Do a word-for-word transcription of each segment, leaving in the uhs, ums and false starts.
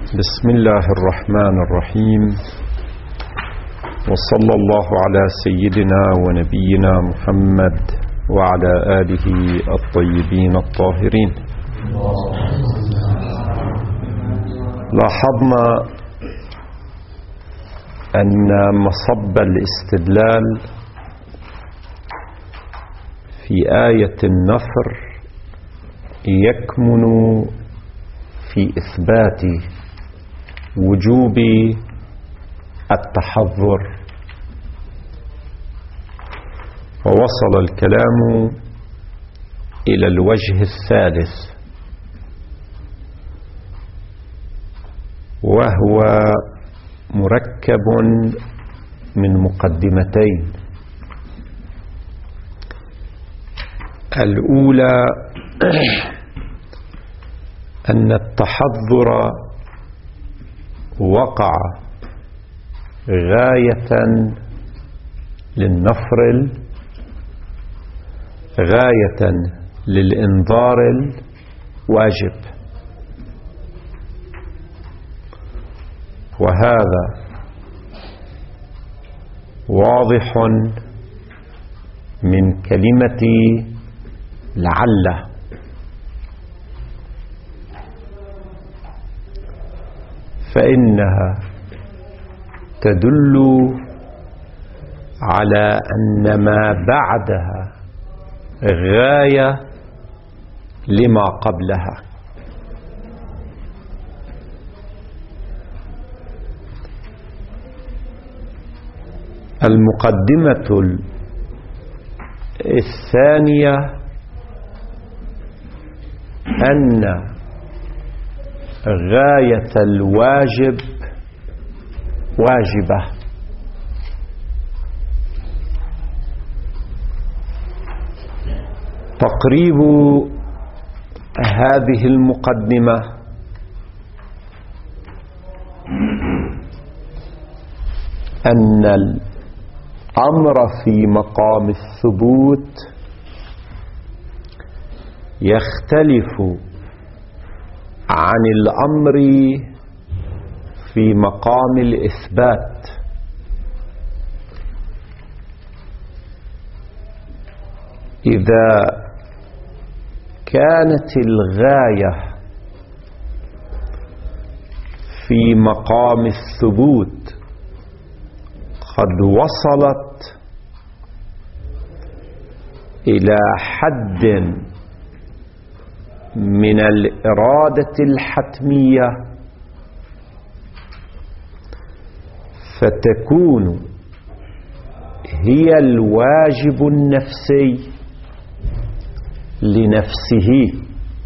بسم الله الرحمن الرحيم، وصلى الله على سيدنا ونبينا محمد وعلى آله الطيبين الطاهرين. لاحظنا أن مصب الاستدلال في آية النصر يكمن في إثبات وجوب التحضر، ووصل الكلام إلى الوجه الثالث، وهو مركب من مقدمتين. الأولى أن التحضر وقع غاية للنفر، غاية للإنذار الواجب، وهذا واضح من كلمة لعل. فإنها تدل على أن ما بعدها غاية لما قبلها. المقدمة الثانية أن غاية الواجب واجبة، تقريب هذه المقدمة أن الأمر في مقام الثبوت يختلف عن الأمر في مقام الإثبات. إذا كانت الغاية في مقام الثبوت قد وصلت إلى حد من الإرادة الحتمية، فتكون هي الواجب النفسي لنفسه،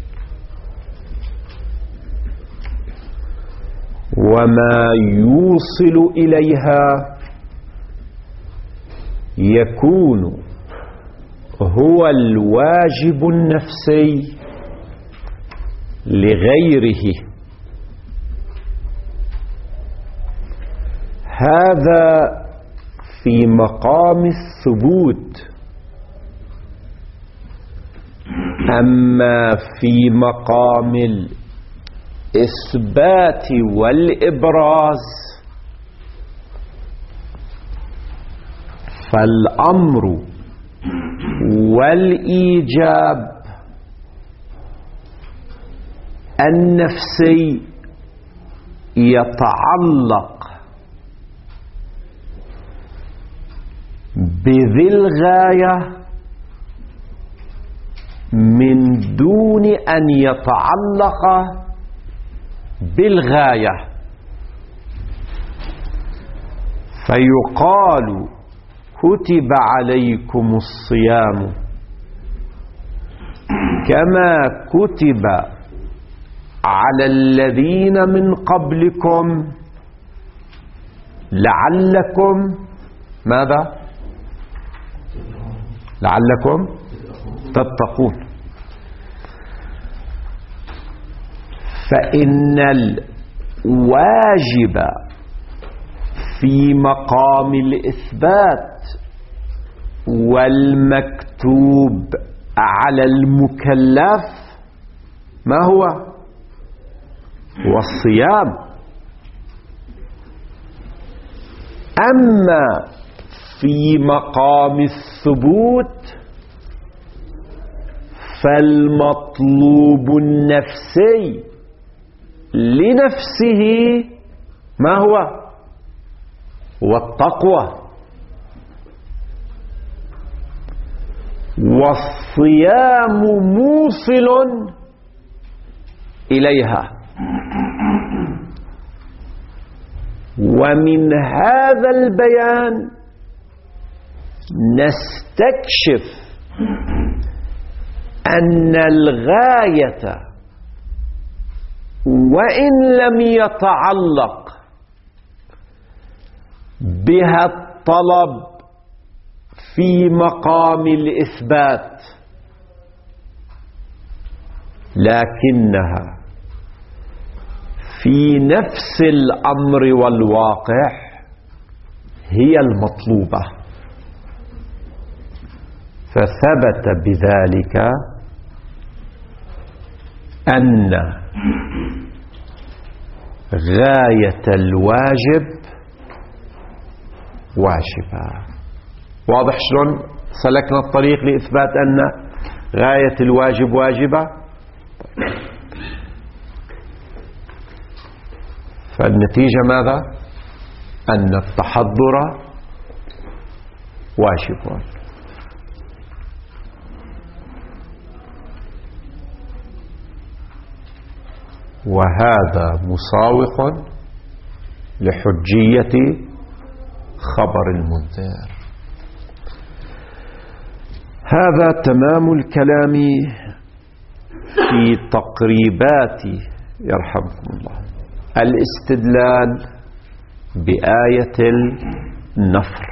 وما يوصل إليها يكون هو الواجب النفسي لغيره. هذا في مقام الثبوت. أما في مقام الإثبات والإبراز فالأمر والإيجاب النفسي يتعلق بذي الغاية من دون أن يتعلق بالغاية، فيقال كتب عليكم الصيام كما كتب على الذين من قبلكم لعلكم ماذا؟ لعلكم تتقون. فإن الواجب في مقام الإثبات والمكتوب على المكلف ما هو؟ هو الصيام. أما في مقام الثبوت فالمطلوب النفسي لنفسه ما هو؟ هو التقوى، والصيام موصل إليها. ومن هذا البيان نستكشف أن الغاية وإن لم يتعلق بها الطلب في مقام الإثبات، لكنها في نفس الأمر والواقع هي المطلوبة. فثبت بذلك أن غاية الواجب واجبة. واضح شلون سلكنا الطريق لإثبات أن غاية الواجب واجبة؟ فالنتيجة ماذا؟ أن التحضر واجب. وهذا مساوق لحجية خبر المنذر. هذا تمام الكلام في تقريبات يرحمكم الله الاستدلال بآية النفر.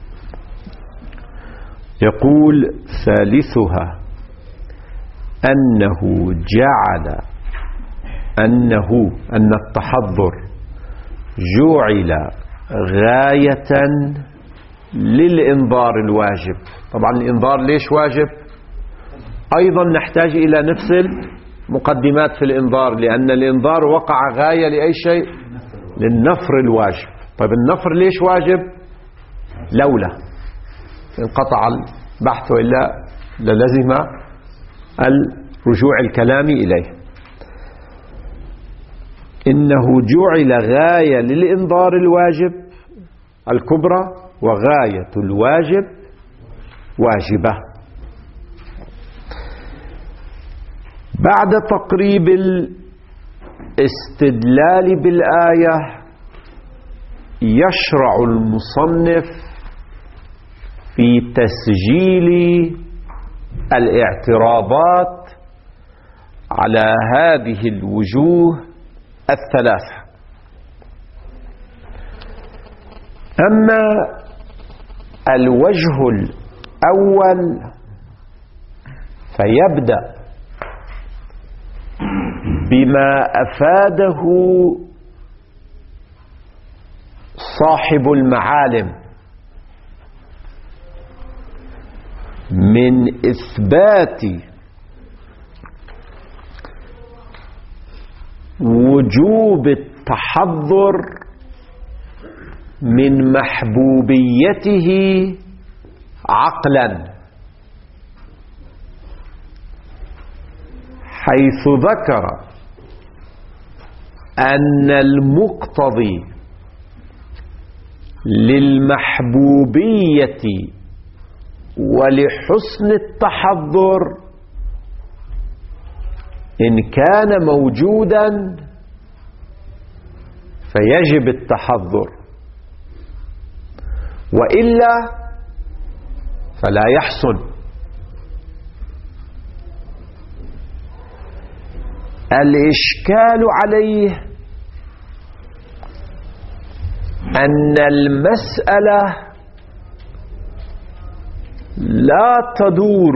يقول ثالثها أنه جعل أنه أن التحضر جعل غاية للإنذار الواجب. طبعا الإنذار ليش واجب؟ أيضا نحتاج إلى نفس المقدمات في الإنذار، لأن الإنذار وقع غاية لأي شيء؟ للنفر الواجب. طيب النفر ليش واجب؟ لولا انقطع البحث وإلا للزم الرجوع الكلام إليه. إنه جعل غاية للإنذار الواجب الكبرى وغاية الواجب واجبة. بعد تقريب الاستدلال بالآية يشرع المصنف في تسجيل الاعتراضات على هذه الوجوه الثلاثة. أما الوجه الأول فيبدأ بما أفاده صاحب المعالم من إثبات وجوب التحضر من محبوبيته عقلا، حيث ذكر أن المقتضي للمحبوبية ولحسن التحضر إن كان موجودا فيجب التحضر، وإلا فلا يحسن. الإشكال عليه أن المسألة لا تدور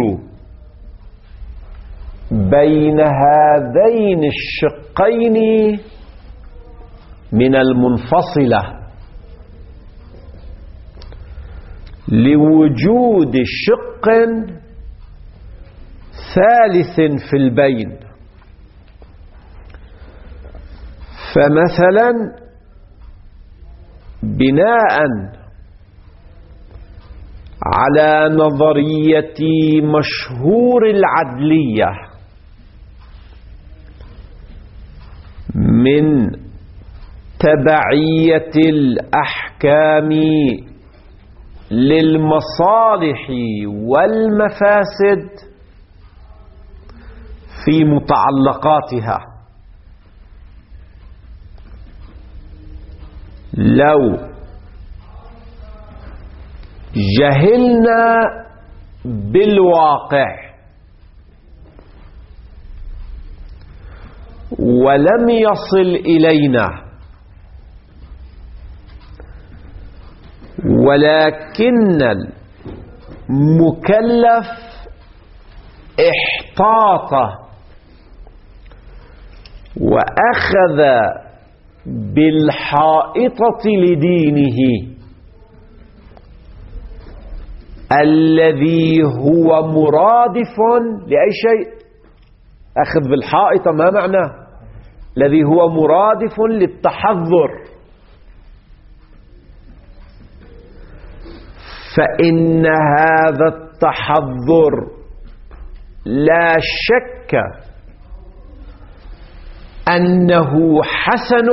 بين هذين الشقين من المنفصلة، لوجود شق ثالث في البين. فمثلا بناء على نظرية مشهور العدلية من تبعية الأحكام للمصالح والمفاسد في متعلقاتها. لو جهلنا بالواقع ولم يصل إلينا ولكن المكلف احتاط وأخذ بالحائطة لدينه الذي هو مرادف لأي شيء. أخذ بالحائطة ما معناه؟ الذي هو مرادف للتحضر، فإن هذا التحضر لا شك أنه حسن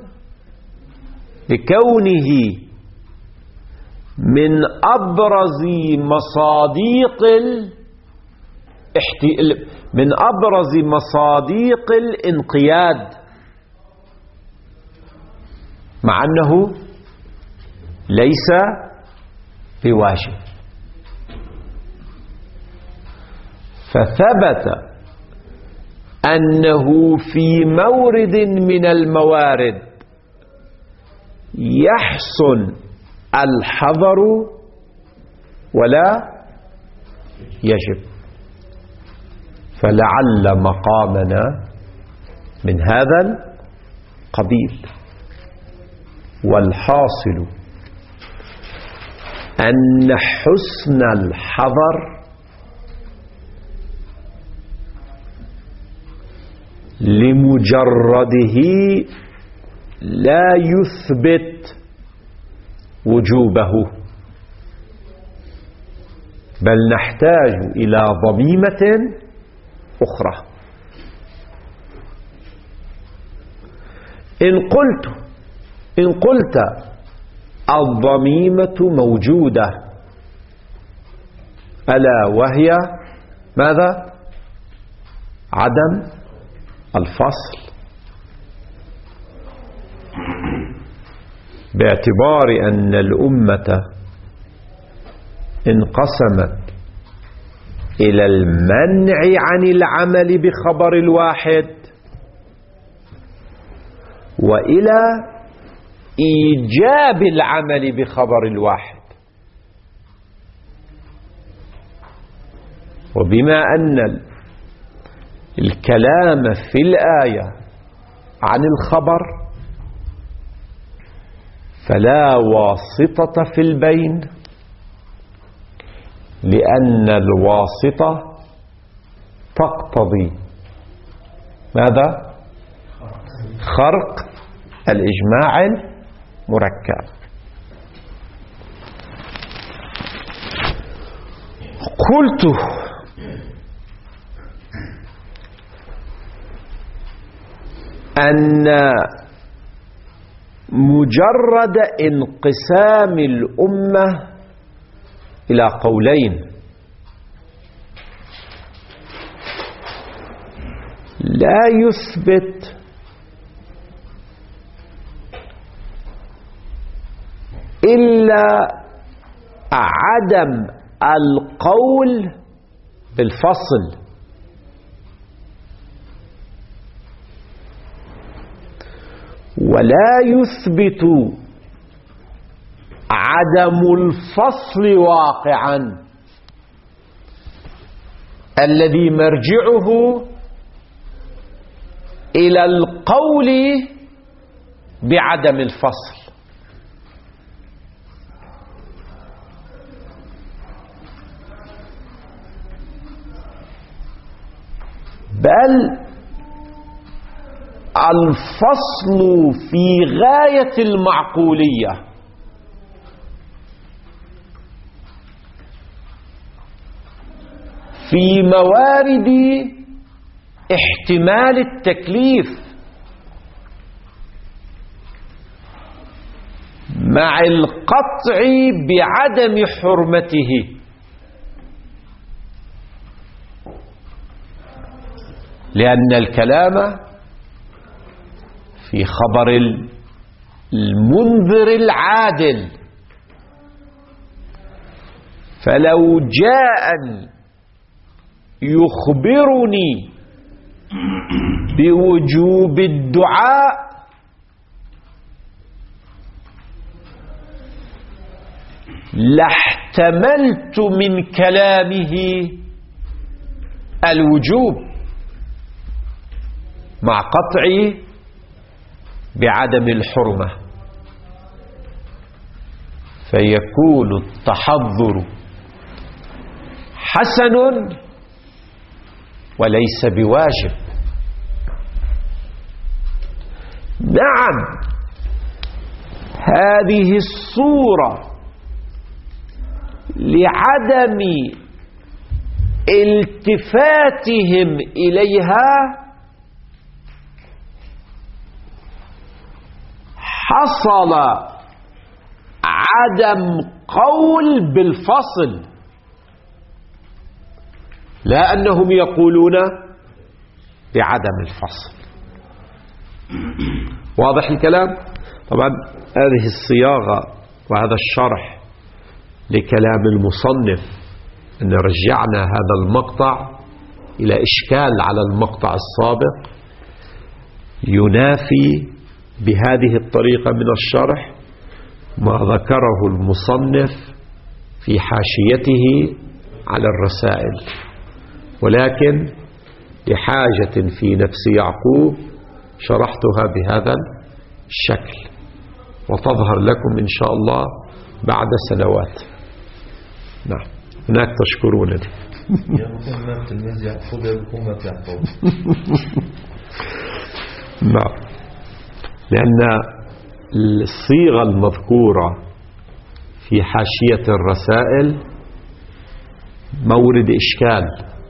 لكونه من أبرز مصادق من أبرز مصادق الانقياد، مع أنه ليس بواجب. فثبت أنه في مورد من الموارد يحسن الحذر ولا يجب. فلعل مقامنا من هذا القبيل. والحاصل أن حسن الحذر لمجرده لا يثبت وجوبه، بل نحتاج إلى ضميمة أخرى. إن قلت إن قلت الضميمة موجودة، ألا وهي ماذا؟ عدم الفصل، باعتبار أن الأمة انقسمت إلى المنع عن العمل بخبر الواحد وإلى إيجاب العمل بخبر الواحد. وبما أن الكلام في الآية عن الخبر فلا واسطة في البين، لأن الواسطة تقتضي ماذا؟ خرق الإجماع المركب. قلت أن مجرد انقسام الأمة إلى قولين لا يثبت إلا عدم القول بالفصل. ولا يثبت عدم الفصل واقعا الذي مرجعه إلى القول بعدم الفصل. بل الفصل في غاية المعقولية، في موارد احتمال التكليف مع القطع بعدم حرمته، لأن الكلام في خبر المنذر العادل، فلو جاءني يخبرني بوجوب الدعاء لاحتملت من كلامه الوجوب مع قطعه بعدم الحرمة، فيكون التحضر حسن وليس بواجب. نعم، هذه الصورة لعدم التفاتهم إليها حصل عدم قول بالفصل، لا أنهم يقولون بعدم الفصل. واضح الكلام؟ طبعا هذه الصياغة وهذا الشرح لكلام المصنف أن رجعنا هذا المقطع إلى إشكال على المقطع السابق، ينافي بهذه الطريقة من الشرح ما ذكره المصنف في حاشيته على الرسائل، ولكن لحاجة في نفس يعقوب شرحتها بهذا الشكل، وتظهر لكم إن شاء الله بعد سنوات. نعم، هناك تشكرونني. نعم، لأن الصيغة المذكورة في حاشية الرسائل مورد إشكال،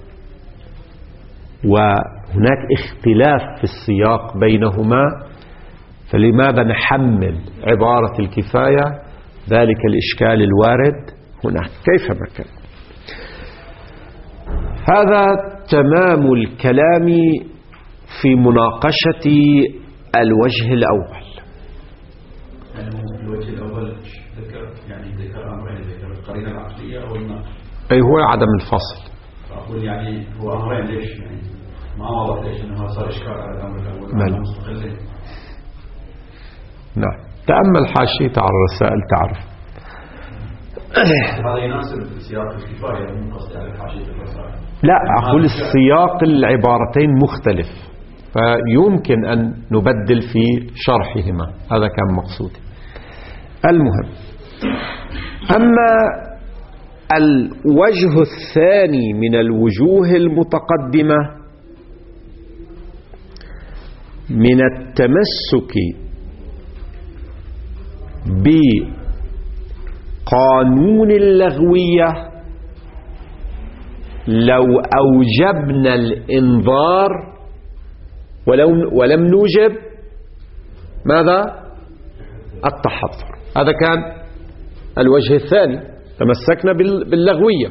وهناك اختلاف في السياق بينهما، فلماذا نحمل عبارة الكفاية ذلك الإشكال الوارد هناك كيفما كان. هذا تمام الكلام في مناقشة الوجه الأول. الوجه الأول ذكر يعني ذكر أمرين، ذكر القرينة العقلية أو النقل. أي هو عدم الفصل. فأقول يعني هو أمرين، ليش يعني ما واضح ليش إنه صار إشكال على الأمر الأول نعم. مستقلين. نعم، تأمل حاشية على الرسائل تعرف. هذا يناسب سياق الكفاية، مو قصدي على حاشية الرسائل. لا، أقول السياق العبارتين مختلف، فيمكن أن نبدل في شرحهما، هذا كان مقصودي. المهم، أما الوجه الثاني من الوجوه المتقدمة من التمسك بقانون اللغوية، لو أوجبنا الإنذار ولم نوجب ماذا؟ التحضر. هذا كان الوجه الثاني، تمسكنا باللغوية.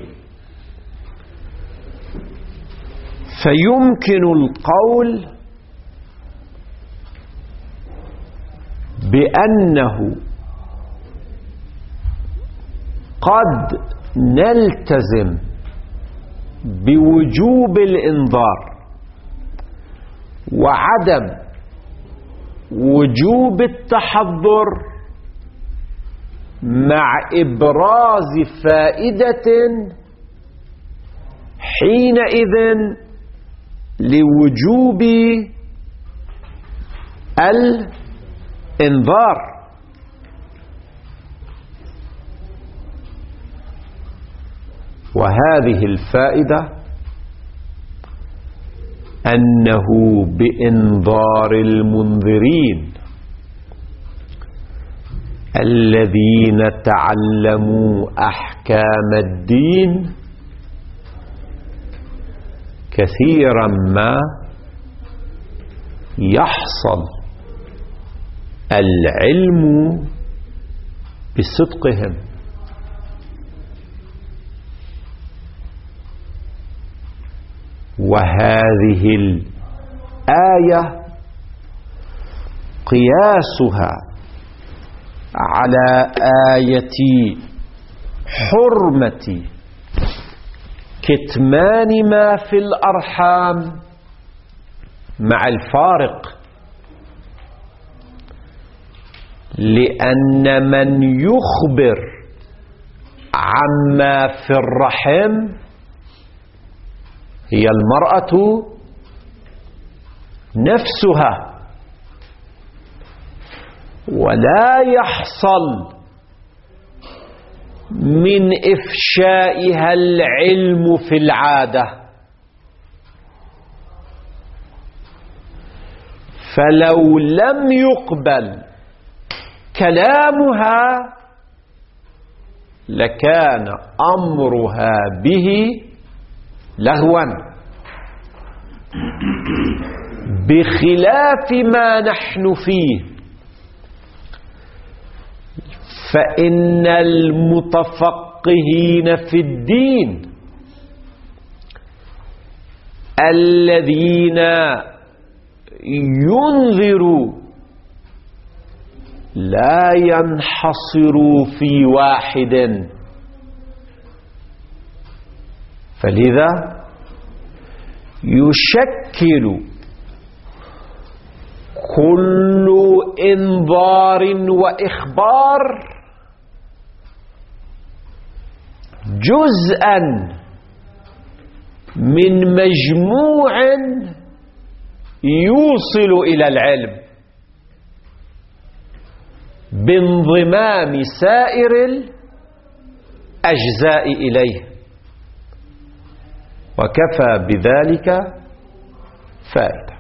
فيمكن القول بأنه قد نلتزم بوجوب الإنذار وعدم وجوب التحضر مع إبراز فائدة حينئذ لوجوب الإنذار. وهذه الفائدة أنه بإنذار المنذرين الذين تعلموا أحكام الدين كثيرا ما يحصل العلم بصدقهم. وهذه الآية قياسها على آية حرمة كتمان ما في الأرحام مع الفارق، لأن من يخبر عما في الرحم هي المرأة نفسها، ولا يحصل من إفشائها العلم في العادة. فلو لم يقبل كلامها لكان أمرها به لهوا، بخلاف ما نحن فيه. فإن المتفقهين في الدين الذين ينذروا لا ينحصروا في واحد، فلذا يشكل كل إنذار وإخبار جزءا من مجموع يوصل إلى العلم بانضمام سائر الأجزاء إليه، وكفى بذلك فائدة.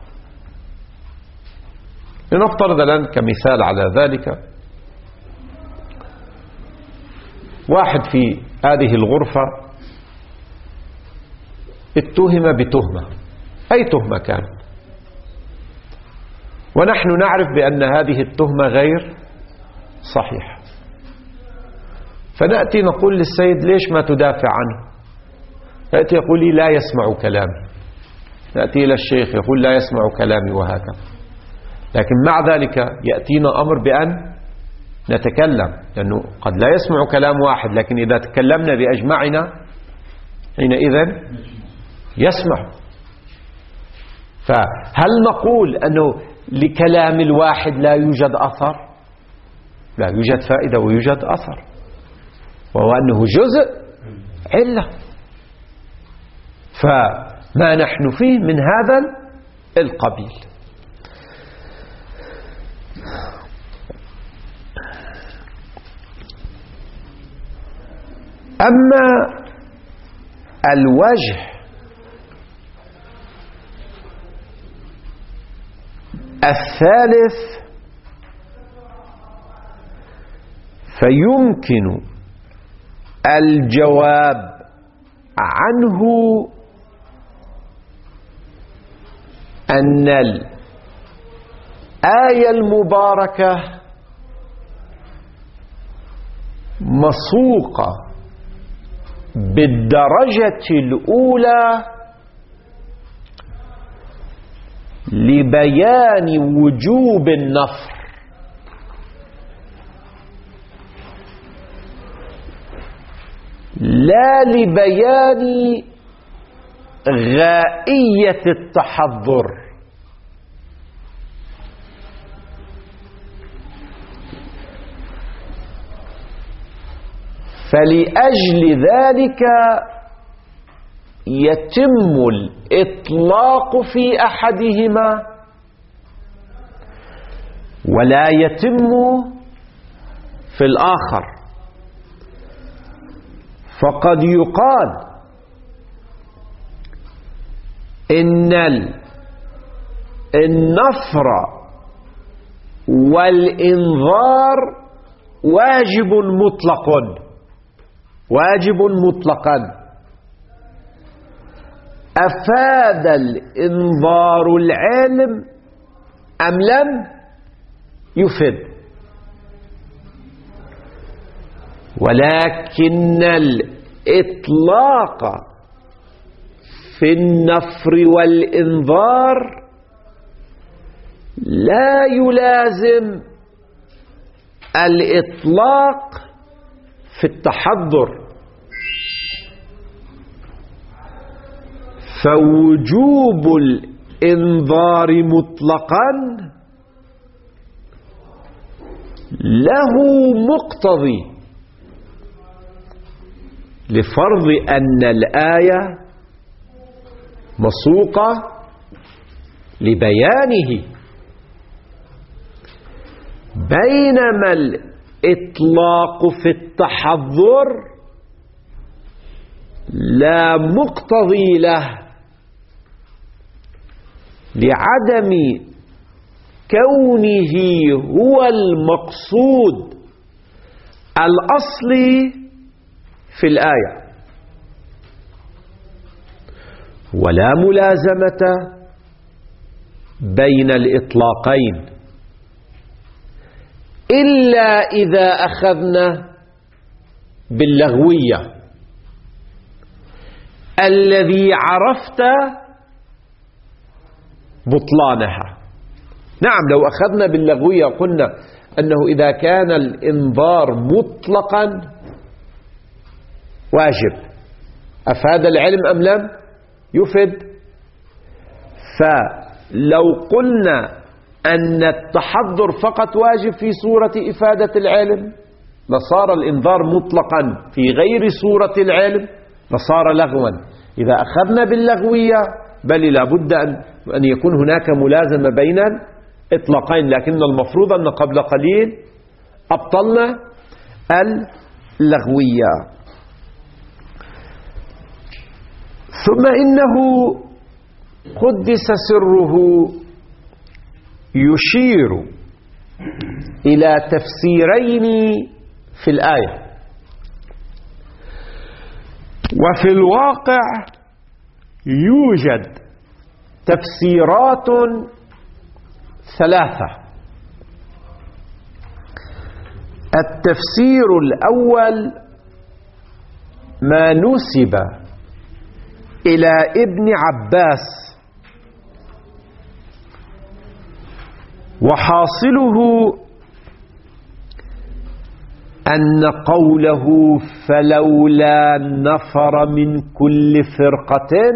لنفترض الآن كمثال على ذلك واحد في هذه الغرفة اتهم بتهمة، أي تهمة كانت، ونحن نعرف بأن هذه التهمة غير صحيحة، فنأتي نقول للسيد ليش ما تدافع عنه؟ يأتي يقول لي لا يسمع كلامي، نأتي إلى الشيخ يقول لا يسمع كلامي، وهكذا. لكن مع ذلك يأتينا أمر بأن نتكلم، لأنه قد لا يسمع كلام واحد، لكن إذا تكلمنا بأجمعنا حينئذ يسمع. فهل نقول أنه لكلام الواحد لا يوجد أثر؟ لا، يوجد فائدة ويوجد أثر، وهو أنه جزء علة. فما نحن فيه من هذا القبيل. أما الوجه الثالث فيمكن الجواب عنه أن الآية المباركة مسوقة بالدرجة الأولى لبيان وجوب النفر، لا لبيان غائية التحضر. فلأجل ذلك يتم الإطلاق في أحدهما ولا يتم في الآخر. فقد يقال إن النفر والإنذار واجب مطلق، واجب مطلقا، أفاد الإنذار العالم أم لم يفد؟ ولكن الإطلاق في النفر والإنذار لا يلازم الإطلاق في التحضر، فوجوب الإنذار مطلقا له مقتضي لفرض أن الآية مسوقة لبيانه، بينما الإطلاق في التحضر لا مقتضي له لعدم كونه هو المقصود الأصلي في الآية، ولا ملازمة بين الإطلاقين إلا إذا أخذنا باللغوية الذي عرفت بطلانها. نعم، لو أخذنا باللغوية قلنا أنه إذا كان الإنذار مطلقا واجب، أفاد العلم أم لم يفد؟ فلو قلنا أن التحضر فقط واجب في صورة إفادة العلم لصار الإنذار مطلقا في غير صورة العلم لصار لغوا. إذا أخذنا باللغوية بل لا بد أن يكون هناك ملازمة بين إطلاقين، لكن المفروض أن قبل قليل أبطلنا اللغوية. ثم إنه قدس سره يشير إلى تفسيرين في الآية، وفي الواقع يوجد تفسيرات ثلاثة. التفسير الأول ما نسب إلى ابن عباس، وحاصله أن قوله فلولا نفر من كل فرقة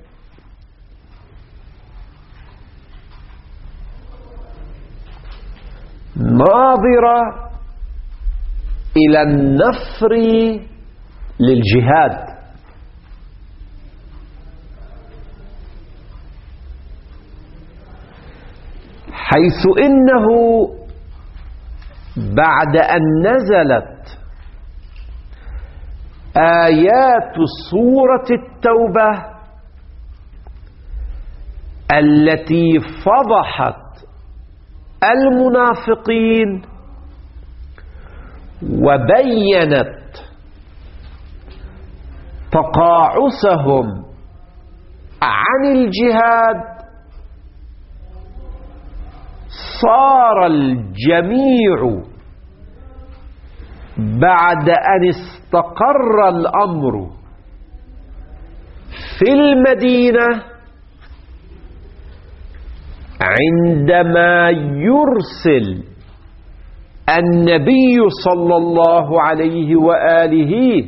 ناظرة إلى النفر للجهاد، حيث إنه بعد أن نزلت آيات سورة التوبة التي فضحت المنافقين وبينت تقاعسهم عن الجهاد، صار الجميع بعد أن استقر الأمر في المدينة عندما يرسل النبي صلى الله عليه وآله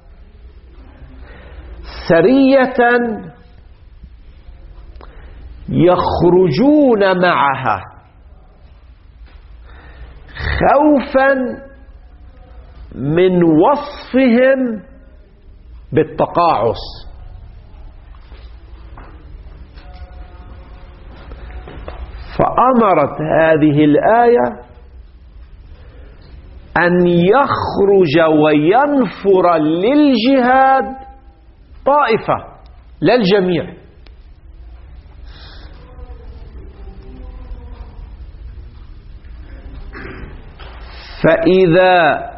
سرية يخرجون معها خوفا من وصفهم بالتقاعس، فأمرت هذه الآية أن يخرج وينفر للجهاد طائفة لا الجميع. فإذا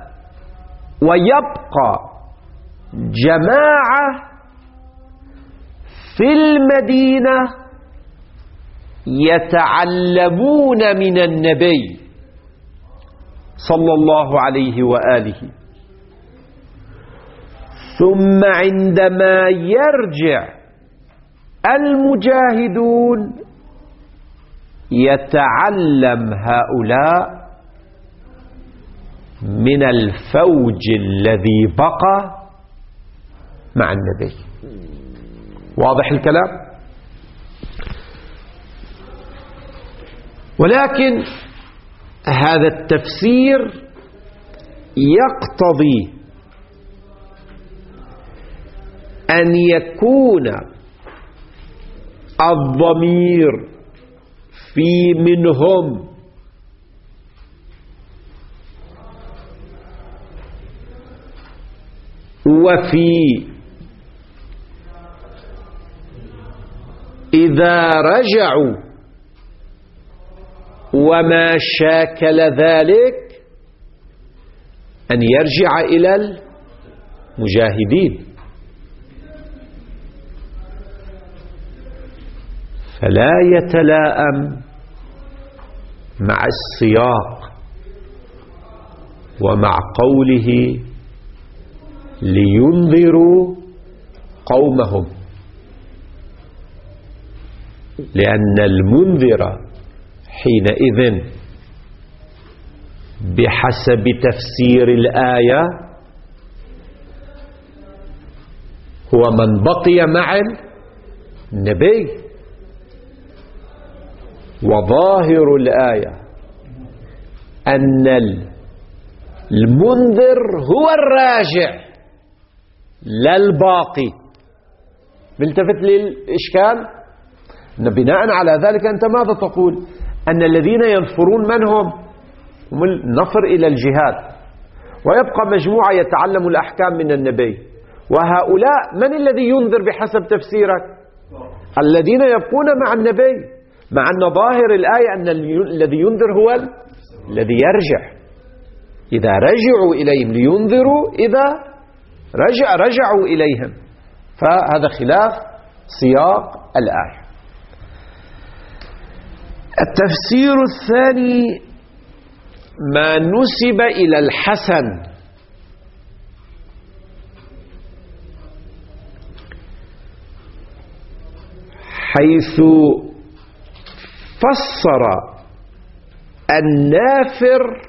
ويبقى جماعة في المدينة يتعلمون من النبي صلى الله عليه وآله، ثم عندما يرجع المجاهدون يتعلم هؤلاء من الفوج الذي بقى مع النبي. واضح الكلام؟ ولكن هذا التفسير يقتضي أن يكون الضمير في منهم وفي إذا رجعوا وما شاكل ذلك أن يرجع إلى المجاهدين، فلا يتلائم مع السياق ومع قوله لينذروا قومهم، لأن المنذر حينئذ بحسب تفسير الآية هو من بقي مع النبي، وظاهر الآية أن المنذر هو الراجع لا الباقي. بالتفت للإشكال، بناء على ذلك أنت ماذا تقول؟ أن الذين ينفرون من هم؟ هم النفر إلى الجهاد، ويبقى مجموعة يتعلم الأحكام من النبي، وهؤلاء من الذي ينذر بحسب تفسيرك؟ الذين يبقون مع النبي، مع أن ظاهر الآية أن الذي ينذر هو الذي يرجع. إذا رجعوا إليهم لينذروا، إذا رجع رجعوا إليهم، فهذا خلاف سياق الآية. التفسير الثاني ما نسب إلى الحسن حيث فسر النافر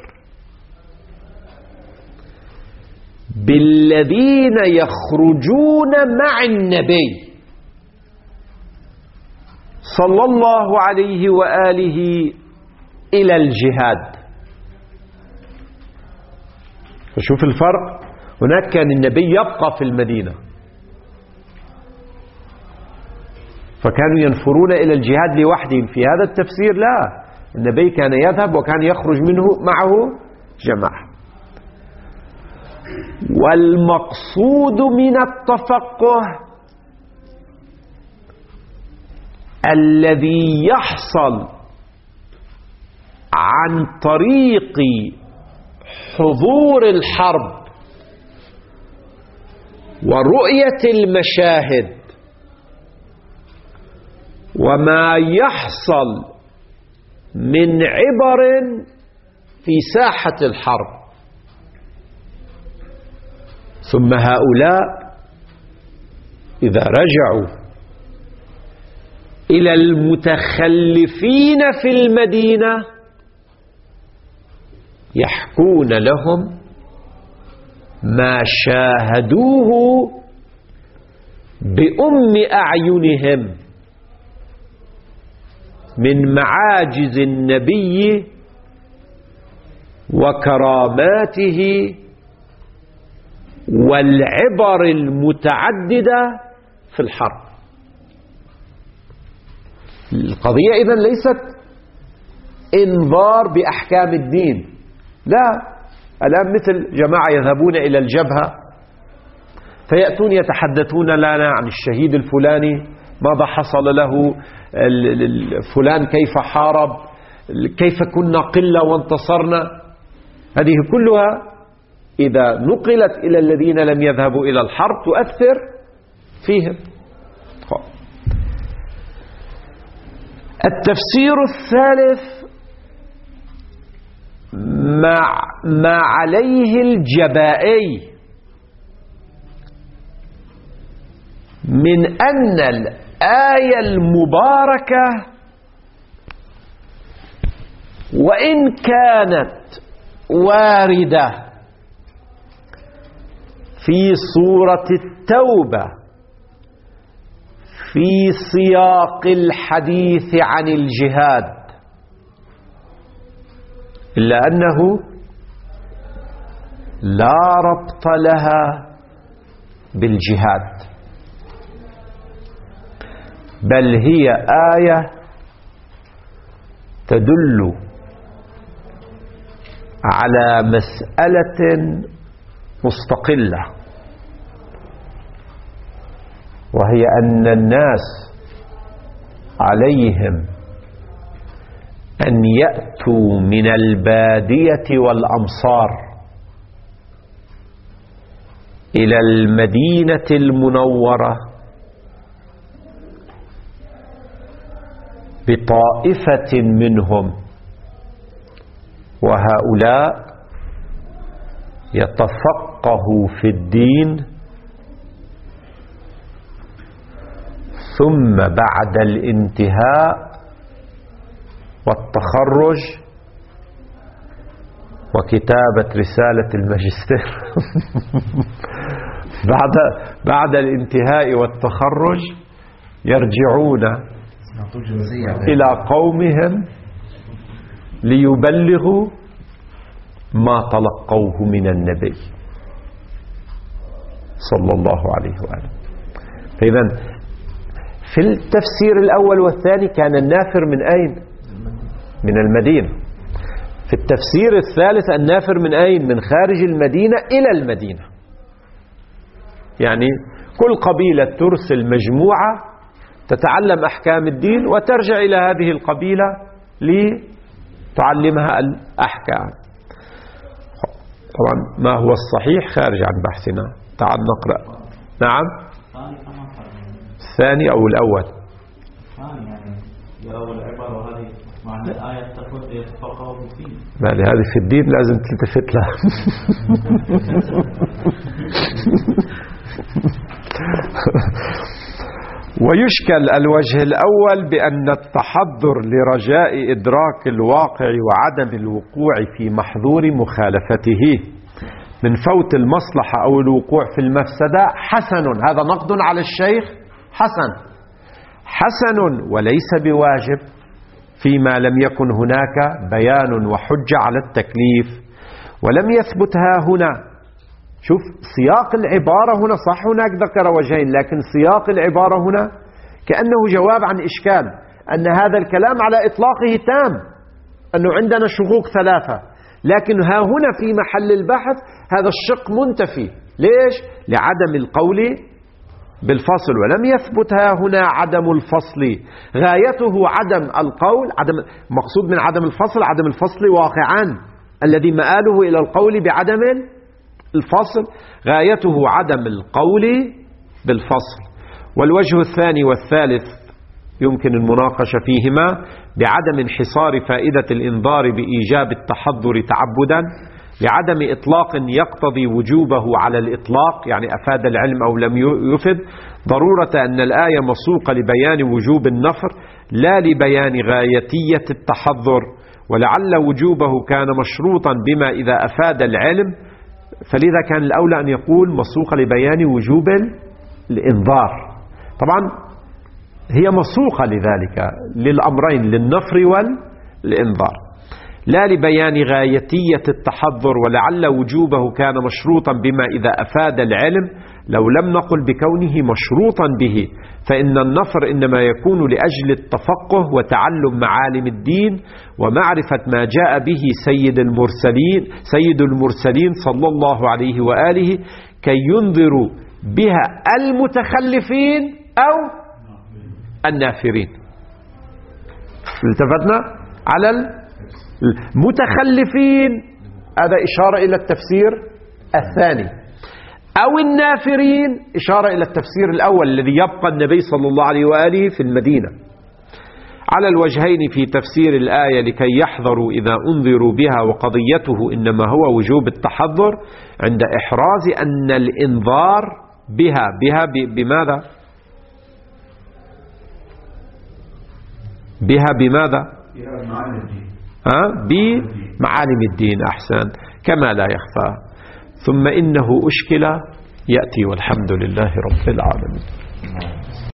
بالذين يخرجون مع النبي صلى الله عليه وآله إلى الجهاد. فشوف الفرق، هناك كان النبي يبقى في المدينة فكانوا ينفرون إلى الجهاد لوحدهم. في هذا التفسير لا، النبي كان يذهب وكان يخرج منه معه جماعة. والمقصود من التفقه الذي يحصل عن طريق حضور الحرب ورؤية المشاهد وما يحصل من عبر في ساحة الحرب. ثم هؤلاء إذا رجعوا إلى المتخلفين في المدينة يحكون لهم ما شاهدوه بأم أعينهم من معاجز النبي وكراماته والعبر المتعددة في الحرب. القضية إذن ليست انذار بأحكام الدين، لا. الآن مثل جماعة يذهبون إلى الجبهة فيأتون يتحدثون لنا عن الشهيد الفلاني، ماذا حصل له، فلان كيف حارب، كيف كنا قلة وانتصرنا. هذه كلها إذا نقلت إلى الذين لم يذهبوا إلى الحرب تؤثر فيهم. التفسير الثالث ما, ما عليه الجبائي من أن الآية المباركة وإن كانت واردة في سورة التوبة في سياق الحديث عن الجهاد، إلا أنه لا ربط لها بالجهاد، بل هي آية تدل على مسألة مستقلة، وهي أن الناس عليهم أن يأتوا من البادية والأمصار إلى المدينة المنورة بطائفة منهم، وهؤلاء يتفقهوا في الدين، ثم بعد الانتهاء والتخرج وكتابة رسالة الماجستير بعد بعد الانتهاء والتخرج يرجعون إلى قومهم ليبلغوا ما تلقوه من النبي صلى الله عليه وآله. فإذا في التفسير الأول والثاني كان النافر من أين؟ من المدينة. في التفسير الثالث النافر من أين؟ من خارج المدينة إلى المدينة. يعني كل قبيلة ترسل مجموعة تتعلم أحكام الدين وترجع إلى هذه القبيلة لتعلمها الأحكام. طبعا ما هو الصحيح خارج عن بحثنا. تعال نقرأ. نعم، الثاني أو الأول؟ الثاني، يعني الأول العبارة هذه معنى الآية تقول يتفقهوا في الدين. يعني هذه في الدين لازم تلتفت لها. ويشكل الوجه الأول بأن التحضر لرجاء إدراك الواقع وعدم الوقوع في محظور مخالفته من فوت المصلحة أو الوقوع في المفسدة حسن. هذا نقد على الشيخ. حسن حسن وليس بواجب فيما لم يكن هناك بيان وحجة على التكليف ولم يثبتها هنا. شوف سياق العبارة هنا، صح هناك ذكر وجهين، لكن سياق العبارة هنا كأنه جواب عن إشكال أن هذا الكلام على إطلاقه تام، أنه عندنا شقوق ثلاثة، لكن ها هنا في محل البحث هذا الشق منتفي. ليش؟ لعدم القول بالفصل، ولم يثبت ها هنا عدم الفصل. غايته عدم القول، عدم مقصود من عدم الفصل عدم الفصل واقعا الذي مآله إلى القول بعدم الفصل، غايته عدم القول بالفصل. والوجه الثاني والثالث يمكن المناقشة فيهما بعدم انحصار فائدة الإنذار بإيجاب التحضر تعبدا، لعدم إطلاق يقتضي وجوبه على الإطلاق، يعني أفاد العلم أو لم يفد، ضرورة أن الآية مسوقة لبيان وجوب النفر لا لبيان غايتية التحضر، ولعل وجوبه كان مشروطا بما إذا أفاد العلم، فلذا كان الأولى أن يقول مسوقة لبيان وجوب الإنذار. طبعا هي مسوقة لذلك للأمرين، للنفر والإنذار، لا لبيان غايتية التحضر، ولعل وجوبه كان مشروطا بما إذا أفاد العلم لو لم نقل بكونه مشروطا به، فإن النفر إنما يكون لأجل التفقه وتعلم معالم الدين ومعرفة ما جاء به سيد المرسلين سيد المرسلين صلى الله عليه وآله كي ينذروا بها المتخلفين أو النافرين. التفتنا على المتخلفين، هذا إشارة إلى التفسير الثاني، أو النافرين إشارة إلى التفسير الأول الذي يبقى النبي صلى الله عليه وآله في المدينة. على الوجهين في تفسير الآية لكي يحذروا إذا أنذروا بها، وقضيته إنما هو وجوب التحذر عند إحراز أن الإنذار بها بها بماذا؟ بها بماذا؟ ها؟ بمعالم الدين. أحسن، كما لا يخفى. ثم إنه أشكل يأتي، والحمد لله رب العالمين.